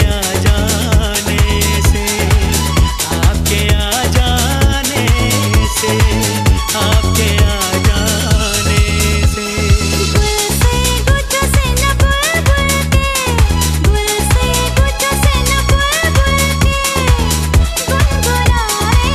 आ जाने से, आपके आ जाने से, आपके आ जाने से। गुल से गुट से न बुलबुल के, गुल से गुट से न बुलबुल के गुनगुनाने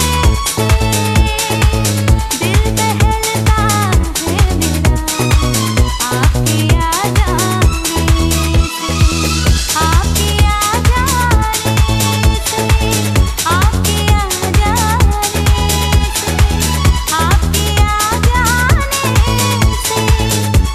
से दिल बहलता है मेरा, आपके आ जाने से, आपके आ जाने से, आपके आ जाने से, आपके आ जाने से,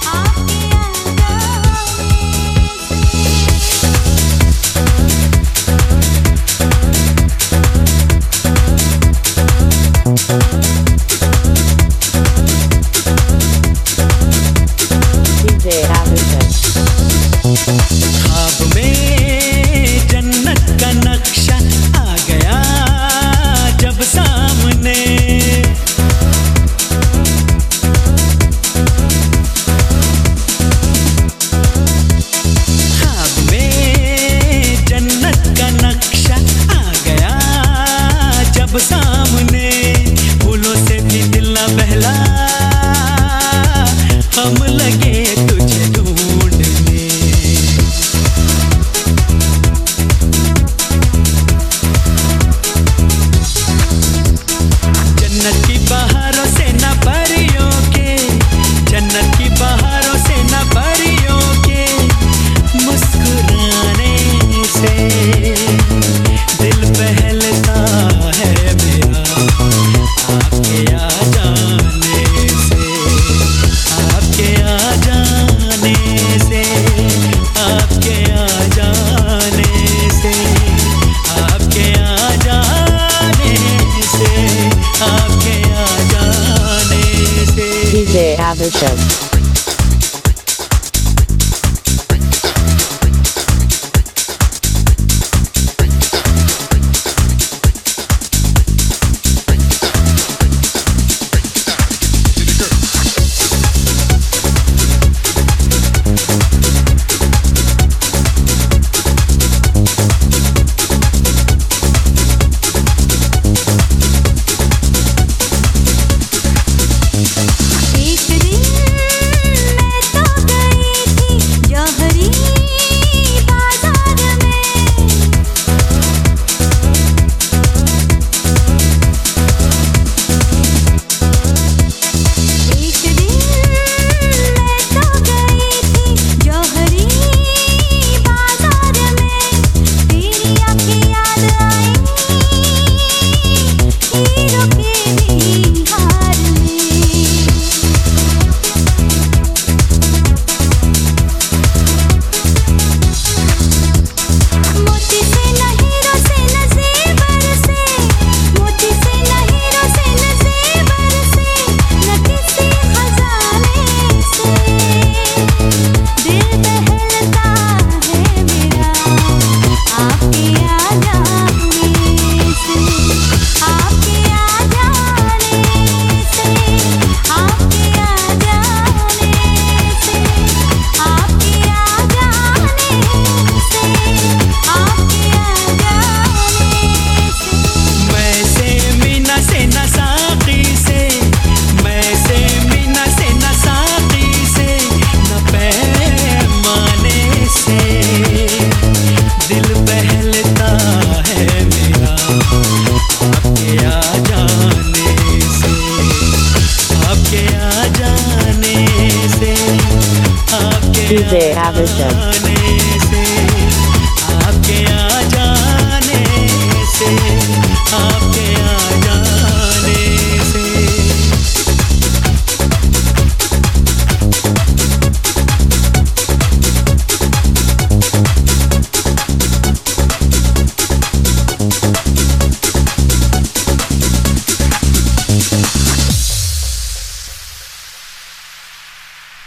DJ Avicii. ख्वाब में जन्नत का नक्शा आ गया जब सामने, ख्वाब में जन्नत का नक्शा आ गया जब सामने। फूलों से भी दिल न बहला, हम लगे तुझे ढूंढने। जन्नत की बहारों से न परियों के, जन्नत की बहारों से न परियों के मुस्कुराने से दिल बहलता है मेरा, आपके आ जाने से, आपके आ जाने से, आपके आ जाने से, आपके आ जाने से, आपके आ जाने से। DJ Avicii. एक दिन मैं तो गई थी जौहरी बाजार में, एक दिन मैं तो गई थी जौहरी बाजार में, तेरी आँखें याद आई हीरों के बिहार में। मोती से न हीरों से न ज़ेवर से, मोती से न हीरों से न ज़ेवर से, न किसी खजाने से दिल बहलता है मेरा, आपके आ जाने से, आपके आ जाने से, आपके आ जाने से, आपके आ जाने से, आपके आ जाने से। मैं से मीना से न साकी से, मैं से मीना से न साकी से, न पैमाने से दिल बहलता है मेरा, आपके आ जाने से, आपके आ जाने से, आपके DJ आ Avicii.